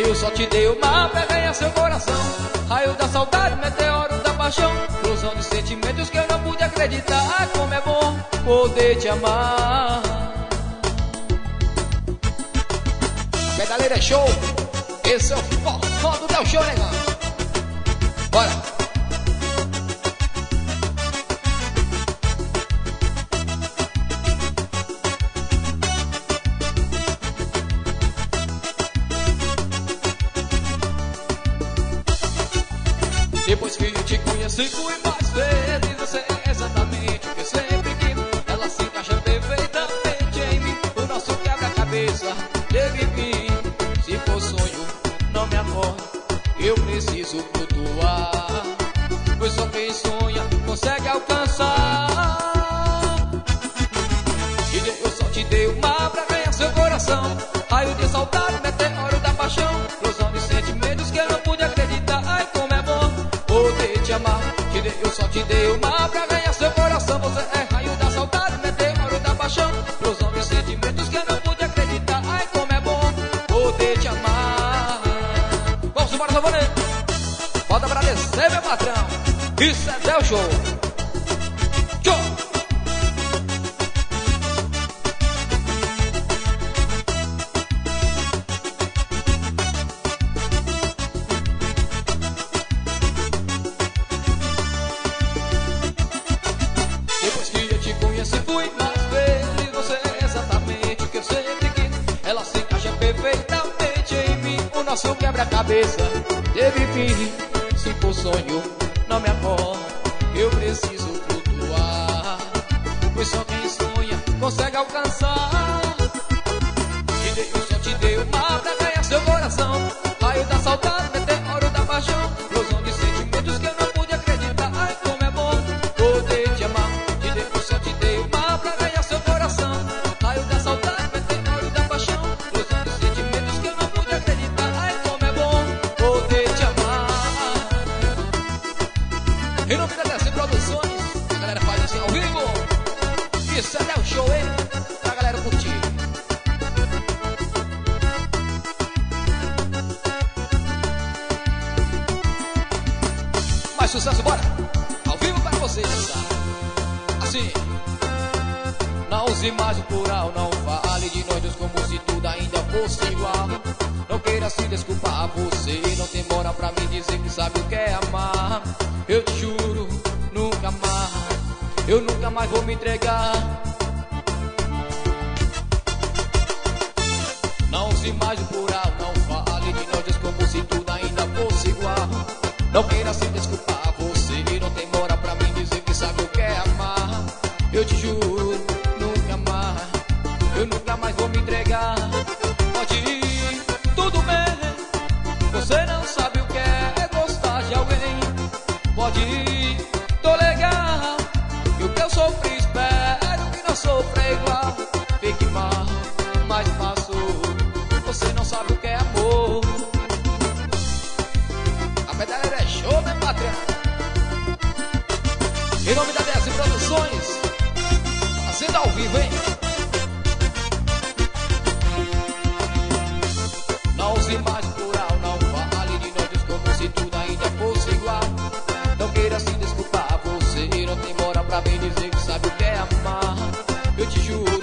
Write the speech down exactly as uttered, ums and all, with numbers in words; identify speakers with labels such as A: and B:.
A: Eu só te dei uma pra ganhar seu coração. Raio da saudade, meteoro da paixão, explosão de sentimentos que eu não pude acreditar. Como é bom poder te amar. Pedaleira é show. Esse é o forró do Del Show, negão. Bora. Depois que eu te conheci, fui mais vezes. Você é exatamente o que eu sempre quis. Ela se encaixa perfeitamente em mim. O nosso quebra-cabeça teve fim. Se for sonho, não me acorde. Eu preciso flutuar. Pois só quem sonha consegue alcançar. Eu só te dei uma pra ganhar seu coração. Raio de saudade, meteoro da paixão, explosão de sentimentos que eu não pude acreditar. Ai, como é bom poder te amar. Eu só te dei uma pra ganhar seu coração. Você é raio da saudade, meteoro da paixão, explosão de sentimentos que eu não pude acreditar. Ai, como é bom poder te amar. Vamos embora, Savonê. Bota pra descer, meu patrão. Isso é Del Show. Show. Fui mais vezes, você é exatamente o que eu sempre quis. Ela se encaixa perfeitamente em mim. O nosso quebra-cabeça teve fim. Se for sonho, não me acorda. Eu preciso flutuar. Pois só quem sonha consegue alcançar. Eu só te dei uma pra ganhar seu coração. Raio da saudade, meteoro da paixão, explosão de sentimentos que eu não pude acreditar. Ai, como é bom poder te amar. Eu só te dei uma pra ganhar seu coração. Raio da saudade, meteoro da paixão, explosão de sentimentos que eu não pude acreditar. Ai, como é bom poder te amar. Em nome da D S Produções, a galera faz assim ao vivo. Isso é Del Show, hein? Pra galera curtir. Mais sucesso, bora! Ao vivo para vocês, sabe? Assim. Não use mais o plural, não fale de nós dois como se tudo ainda fosse igual. Não queira se desculpar, você não tem moral pra me dizer que sabe o que é amar. Eu te juro, nunca mais, eu nunca mais vou me entregar. Não use mais o plural, não fale de nós dois como se tudo ainda fosse igual. Não queira se desculpar, você não tem moral pra me dizer que sabe o que é amar. Eu te juro, nunca mais, eu nunca mais vou me entregar. Pode ir, tudo bem, você não sabe o que é gostar de alguém. Pode ir, tô legal, e o que eu sofri espero que não sofra igual. Fique mal, mas passou, você não sabe o que é amor. A pedaleira é show, né, patrão? Em nome da D S Produções, fazendo ao vivo, hein? Não use mais plural, não fale de nós dois como se tudo ainda fosse igual. Não queira se desculpar, você não tem moral pra me dizer que sabe o que é amar. Eu te juro,